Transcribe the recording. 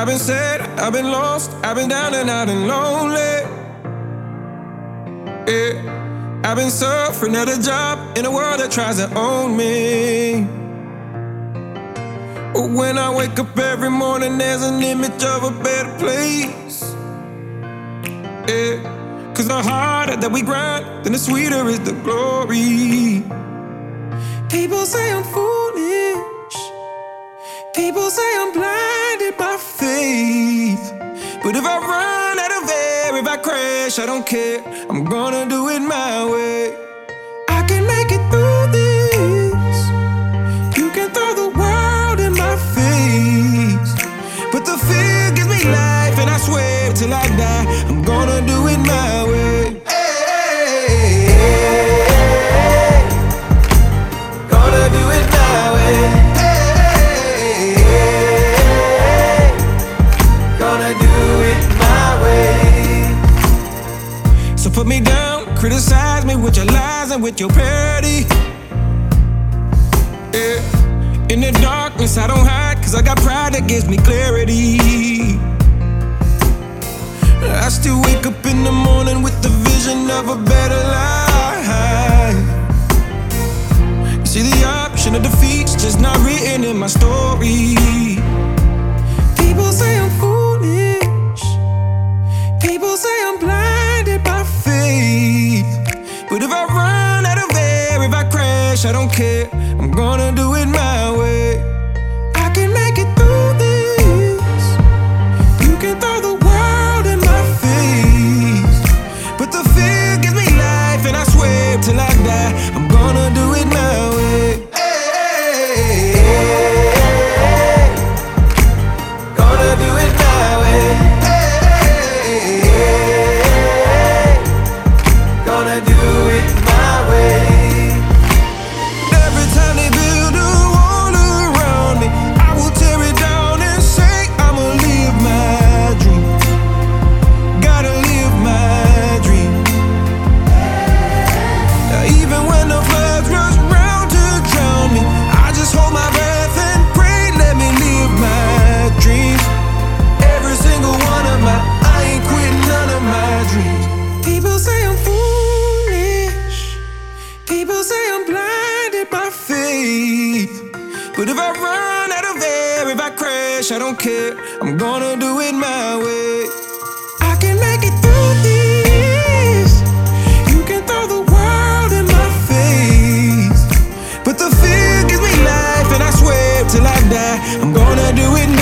I've been sad, I've been lost, I've been down and out and lonely. Yeah, I've been suffering at a job in a world that tries to own me. But when I wake up every morning, there's an image of a better place. Yeah, 'cause the harder that we grind, then the sweeter is the glory. People say I'm foolish, people say I'm blinded by faith. But if I run out of air, if I crash, I don't care, I'm gonna do it my way. I can make it through this, you can throw the world in my face, but the fear gives me life, and I swear till I die, I'm gonna do it my way. Gonna do it my way. Gonna do it my way. So put me down, criticize me with your lies and with your parody. Yeah. In the darkness I don't hide, 'cause I got pride that gives me clarity. I still wake up in the morning with the vision of a better life. You see, the option of defeat's just not written in my story. People say I'm foolish, people say I'm blinded by faith. But if I run out of air, if I crash, I don't care, I'm gonna do it my way. I can make it through this, you can throw the world in my face, but the fear gives me life, and I swear till I die, I'm gonna do it my way. Gonna do it my way. Gonna do it my way. Every time they build a wall around me, I will tear it down and say I'ma live my dream. Gotta live my dream. Even when the floods rush round to drown me, I just hold my breath and pray, let me live my dreams. Every single one of my, I ain't quitting none of my dreams. People say I'm foolish, people say I'm blinded by faith. But if I run out of air, if I crash, I don't care, I'm gonna do it my way. I can make it through this, you can throw the world in my face, but the fear gives me life, and I swear till I die, I'm gonna do it